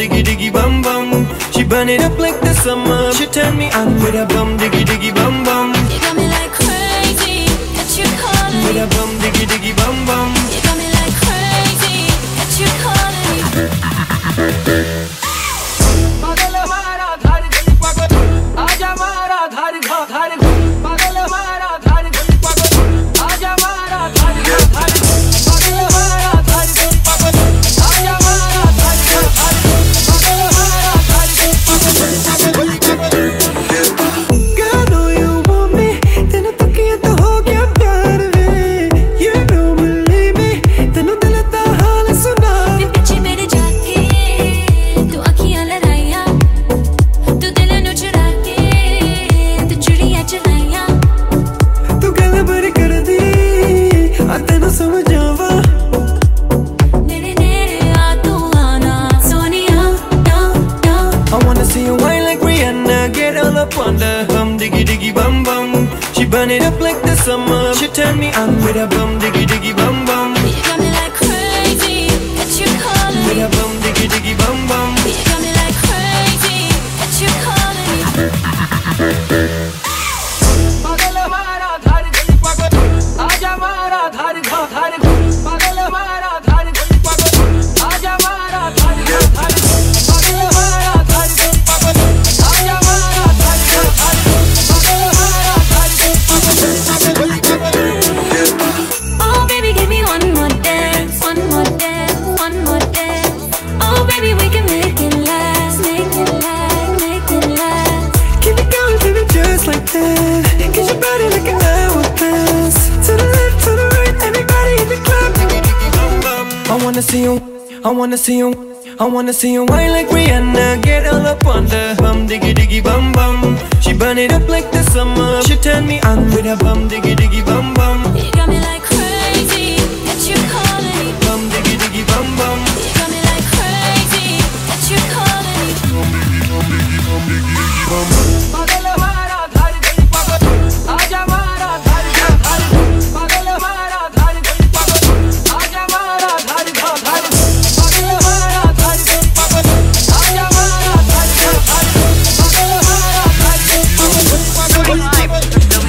diggy diggy bum bum. She burn it up like the summer. She turn me on with a bum diggy diggy bum bum. You got me like crazy, got you calling With me. a bum diggy diggy bum bum. You got me like crazy, got you calling me. पागल हमारा धार गली पागल आजा हमारा धार घा धार पागल हमारा धार गली पागल आजा हमारा धार घा धार पागल हमारा धार गली पागल आजा हमारा धार घा धार पागल हमारा धार गली पागल Girl, know you want me. तेनू तकिया तो हो गया प्यार वे. You don't believe me. तेनू दिल दा हाल सुना. पीछे मेरे जाके तू अखियां लड़ाइया, तू दिल नू चुरा के तू चुड़ियां चलाइया. तू गल बड़ी कर दी. आ तेनू समझावा. मेरे नेड़े आ तू आना Sonia. I wanna see you whine like Rihanna. Get all up on the bum diggy diggy bum bum. She burn it up like the summer. She turn me on with a bum diggy diggy bum bum. You got me like crazy, got you calling With me. a bum diggy diggy bum bum. You got me like crazy, got you calling me. पागल हमारा धार गली पागल आजा हमारा धार घा धार पागल हमारा धार गली पागल आजा हमारा धार घा धार पागल हमारा धार गली पागल आजा हमारा धार घा धार पागल हमारा धार गली पागल Oh baby, give me one more dance, one more dance, one more dance. Oh baby, we can make it last, make it last, make it last. Keep it going, keep it just like that. Get your body like an hourglass. To the left, to the right, everybody in the club. I wanna see you, I wanna see you, I wanna see you whine like Rihanna. Get all up on the bum diggy diggy bum bum. She burn it up like the summer. She turn me on with a bum diggy diggy bum bum. You got me like crazy, got you calling me. Bum diggy diggy bum bum. You got me like crazy, got you calling me. Bum